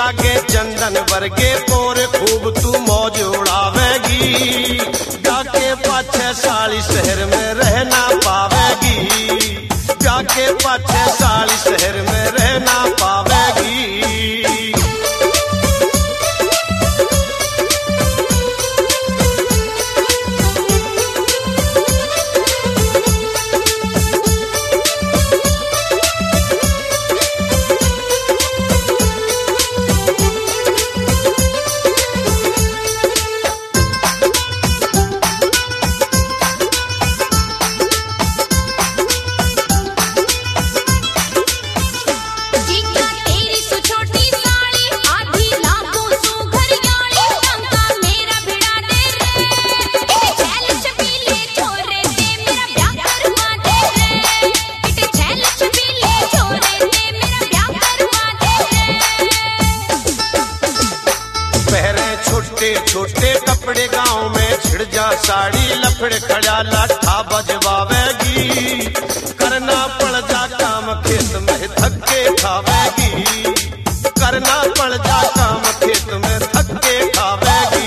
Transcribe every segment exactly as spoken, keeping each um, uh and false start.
लागे चंदन वर्गे पोर खूब तू मौज उड़ावेगी। जाके पाछे साली शहर में रहना पावेगी। जाके पाछे साली शहर में रहना पावेगी। छोटे कपड़े गांव में छिड़ जा साड़ी लफड़े खड़ा लाठा बजवावेगी। करना पड़ जा काम खेत में थके खावेगी। करना पड़ जा काम खेत में थके खावेगी।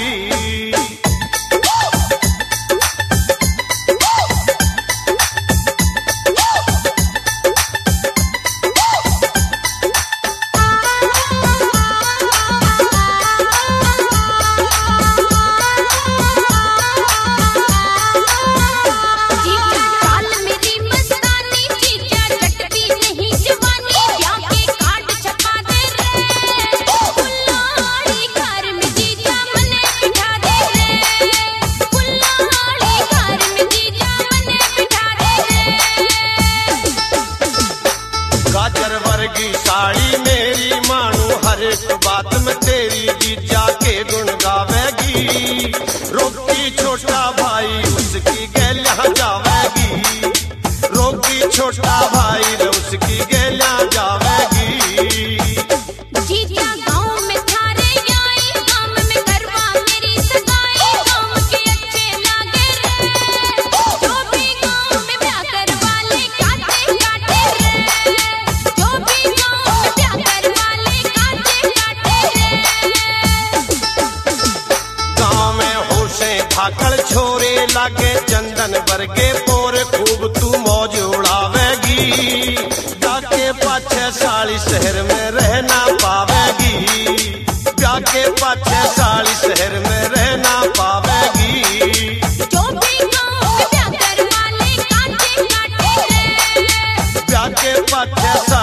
गाजर वर्गी साड़ी मेरी मानू हर एक बात में तेरी जीजा के गुण गावेगी। रोकी छोटा भाई उसकी गैल्या जावेगी। रोकी छोटा भाई उसकी गैल्या जावेगी। भाकड़ छोरे लागे चंदन वर्गे पोर खूब तू मौज उड़ावेगी। जाके पाछे साली शहर में रहना पावेगी। जाके पाछे साली शहर में रहना पावेगी। जो भी गाँव में प्यार वाले कांटे काटे रे। जाके पाछे